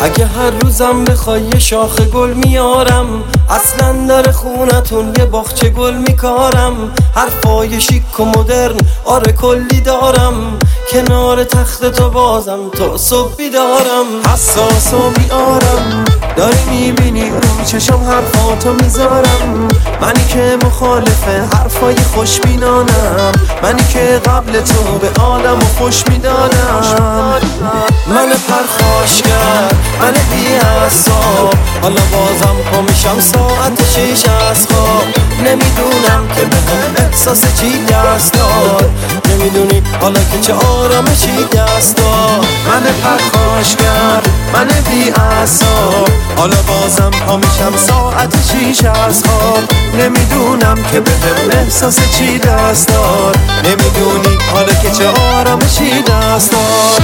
اگه هر روزم بخوای یه شاخه گل میارم، اصلا در خونتون یه باغچه گل میکارم. حرفای شیک و مدرن آره کلی دارم، کنار تخت تو بازم تا صبح بیدارم. حساس و بیارم داری میبینی رو چشم حرفاتو میذارم. منی که مخالف حرفای خوشبینانم، منی که قبل تو به آدم و خوش میدانم. من پرخاشگر، من بی حساب، حالا بازم پا میشم ساعت 6 از خواب. نمیدونم که به احساس چی دست داد، نمیدونی حالا که چه آرامشی دست داد. من پرخاشگر، من بی حساب، حالا بازم پا میشم ساعت 6 از خواب. نمیدونم که به احساس چی دست داد، نمیدونی حالا که چه آرامشی دست داد.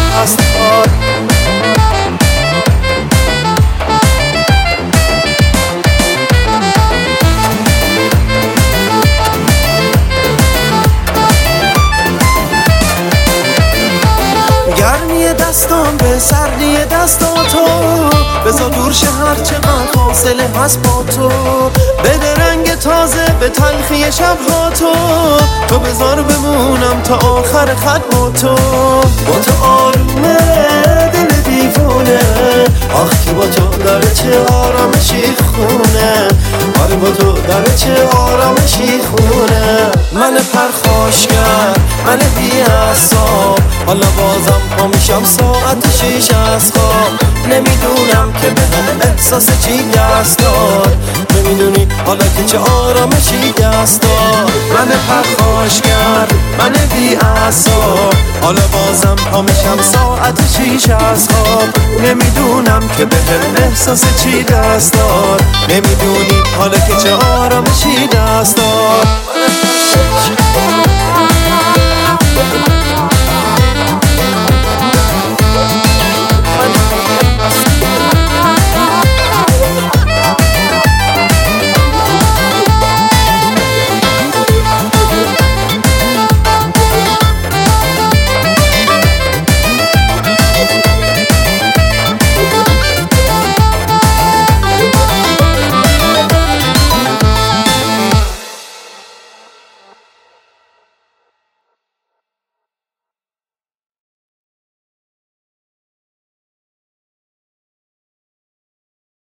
گرمی دستام به سردی دستاتو، بذار دور شه هر چقدر فاصله هست با تو. بده رنگ تازه به تلخی شبهاتو، تو بذار بمونم تا آخر خط با تو. با تو آرومه دل دیوونه، آخ که با تو داره چه آرامشی خونه. آره با تو داره چه آرامشی خونه. من پرخاشگر، من بی حساب، حالا بازم پا میشم ساعت 6 از خواب. نمیدونم که به احساس چی دست داد، نمیدونی حالا که چه آرامشی دست داد. من پرخاشگر، من بی حساب، حالا بازم پا میشم ساعت 6 از خواب. نمیدونم که به احساس چی دست داد، نمیدونی حالا که چه آرامشی دست داد.